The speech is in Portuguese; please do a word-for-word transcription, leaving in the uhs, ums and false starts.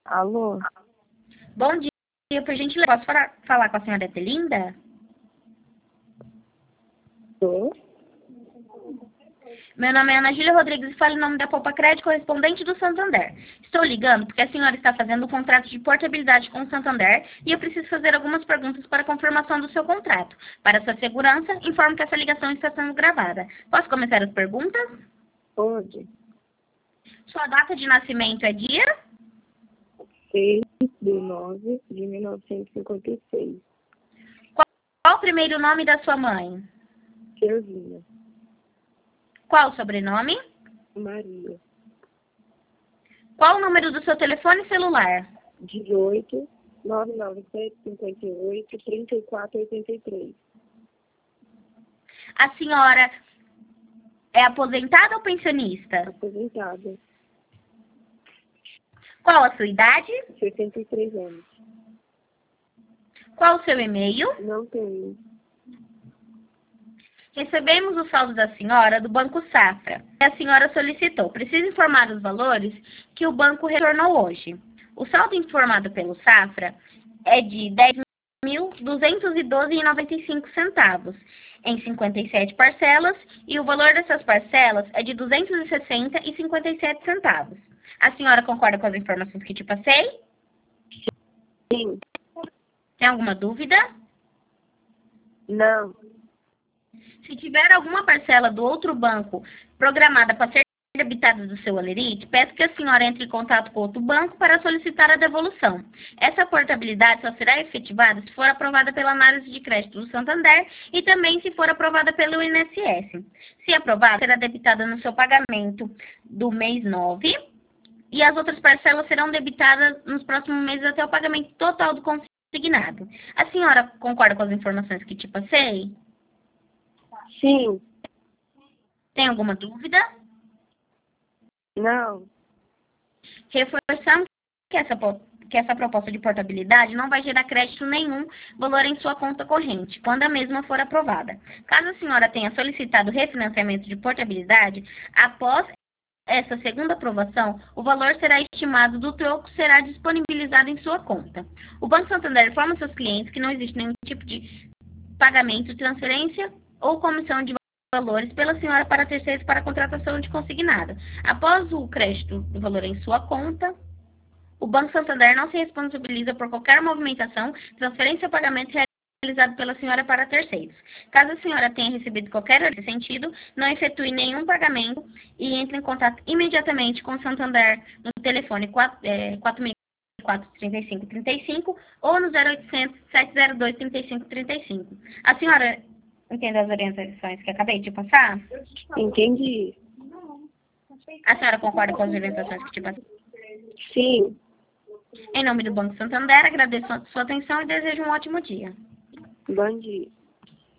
Alô? Bom dia, por gentileza, posso falar, falar com a senhora Etelinda? Sim. Meu nome é Ana Júlia Rodrigues e falo em nome da Poupa Crédito, correspondente do Santander. Estou ligando porque a senhora está fazendo um contrato de portabilidade com o Santander e eu preciso fazer algumas perguntas para confirmação do seu contrato. Para sua segurança, informo que essa ligação está sendo gravada. Posso começar as perguntas? Pode. Sua data de nascimento é dia? seis de nove de mil novecentos e cinquenta e seis. Qual, qual o primeiro nome da sua mãe? Servinha. Qual o sobrenome? Maria. Qual o número do seu telefone celular? dezoito, nove nove sete, cinquenta e oito, trinta e quatro, oitenta e três. A senhora é aposentada ou pensionista? Aposentada. Qual a sua idade? sessenta e três anos. Qual o seu e-mail? Não tenho. Recebemos o saldo da senhora do Banco Safra. A senhora solicitou. Preciso informar os valores que o banco retornou hoje. O saldo informado pelo Safra é de dez mil duzentos e doze reais e noventa e cinco centavos em cinquenta e sete parcelas e o valor dessas parcelas é de duzentos e sessenta reais e cinquenta e sete centavos. A senhora concorda com as informações que te passei? Sim. Tem alguma dúvida? Não. Se tiver alguma parcela do outro banco programada para ser debitada do seu Alerite, peço que a senhora entre em contato com outro banco para solicitar a devolução. Essa portabilidade só será efetivada se for aprovada pela análise de crédito do Santander e também se for aprovada pelo I N S S. Se aprovada, será debitada no seu pagamento do mês nove e as outras parcelas serão debitadas nos próximos meses até o pagamento total do consignado. A senhora concorda com as informações que te passei? Sim. Tem alguma dúvida? Não. Reforçamos que essa, que essa proposta de portabilidade não vai gerar crédito nenhum valor em sua conta corrente, quando a mesma for aprovada. Caso a senhora tenha solicitado refinanciamento de portabilidade, após essa segunda aprovação, o valor será estimado do troco será disponibilizado em sua conta. O Banco Santander informa seus clientes que não existe nenhum tipo de pagamento, transferência ou comissão de valores pela senhora para terceiros para contratação de consignado. Após o crédito do valor em sua conta, o Banco Santander não se responsabiliza por qualquer movimentação, transferência ou pagamento realizado pela senhora para terceiros. Caso a senhora tenha recebido qualquer nesse sentido, não efetue nenhum pagamento e entre em contato imediatamente com o Santander no telefone quatro mil e quatro, trinta e cinco, trinta e cinco ou no zero oitocentos, sete zero dois, trinta e cinco, trinta e cinco. A senhora entende as orientações que acabei de passar? Entendi. A senhora concorda com as orientações que te passei? Sim. Em nome do Banco Santander, agradeço a sua atenção e desejo um ótimo dia. Bom dia.